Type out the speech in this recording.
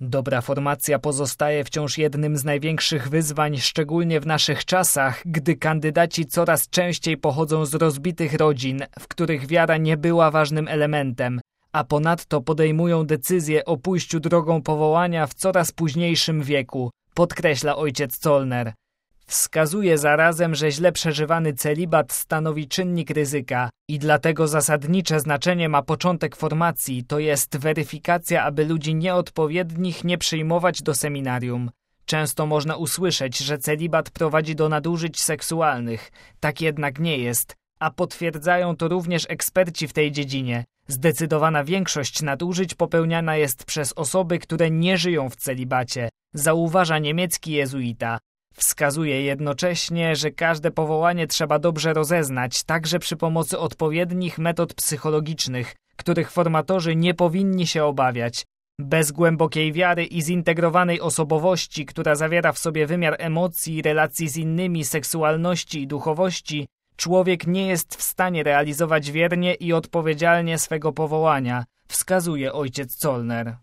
Dobra formacja pozostaje wciąż jednym z największych wyzwań, szczególnie w naszych czasach, gdy kandydaci coraz częściej pochodzą z rozbitych rodzin, w których wiara nie była ważnym elementem, a ponadto podejmują decyzję o pójściu drogą powołania w coraz późniejszym wieku, podkreśla ojciec Zollner. Wskazuje zarazem, że źle przeżywany celibat stanowi czynnik ryzyka i dlatego zasadnicze znaczenie ma początek formacji, to jest weryfikacja, aby ludzi nieodpowiednich nie przyjmować do seminarium. Często można usłyszeć, że celibat prowadzi do nadużyć seksualnych. Tak jednak nie jest, a potwierdzają to również eksperci w tej dziedzinie. Zdecydowana większość nadużyć popełniana jest przez osoby, które nie żyją w celibacie, zauważa niemiecki jezuita. Wskazuje jednocześnie, że każde powołanie trzeba dobrze rozeznać, także przy pomocy odpowiednich metod psychologicznych, których formatorzy nie powinni się obawiać. Bez głębokiej wiary i zintegrowanej osobowości, która zawiera w sobie wymiar emocji, relacji z innymi, seksualności i duchowości, człowiek nie jest w stanie realizować wiernie i odpowiedzialnie swego powołania, wskazuje ojciec Zollner.